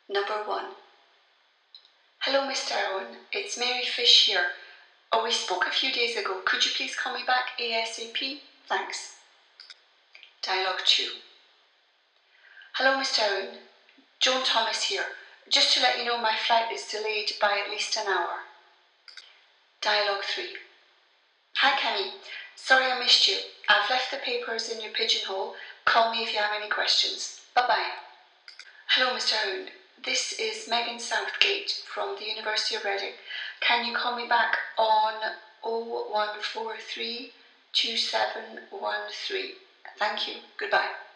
Number 1. Hello, Mr. Owen. It's Mary Fish here. Oh, we spoke a few days ago. Could you please call me back ASAP? Thanks. Dialogue 2. Hello, Mr. Owen. Joan Thomas here. Just to let you know, my flight is delayed by at least an hour. Dialogue 3. Hi, Cammy. Sorry I missed you. I've left the papers in your pigeonhole. Call me if you have any questions. Bye-bye. Hello, Mr. Owen. This is Megan Southgate from the University of Reading. Can you call me back on 0143 2713? Thank you. Goodbye.